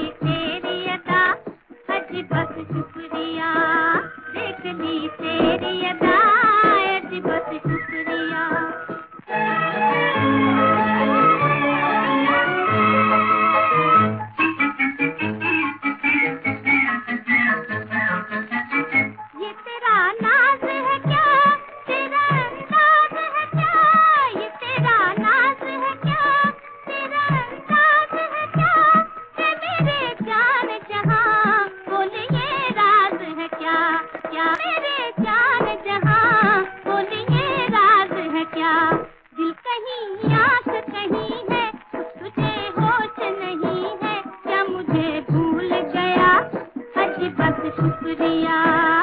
ली तेरी अदा, हज बस शुक्रिया, देख ली तेरी अदा, हज बस शुक्रिया। ये तेरा नाज है क्या, तेरा अंदाज है क्या, ये तेरा नाज है क्या, तेरा अंदाज है क्या, है मेरे जान जहां, बोल ये राज है क्या, क्या मेरे जान जहां, बोल ये राज है क्या। दिल कहीं आस कहीं है, तुझे होश नहीं है, क्या मुझे भूल गया, हज बस शुक्रिया।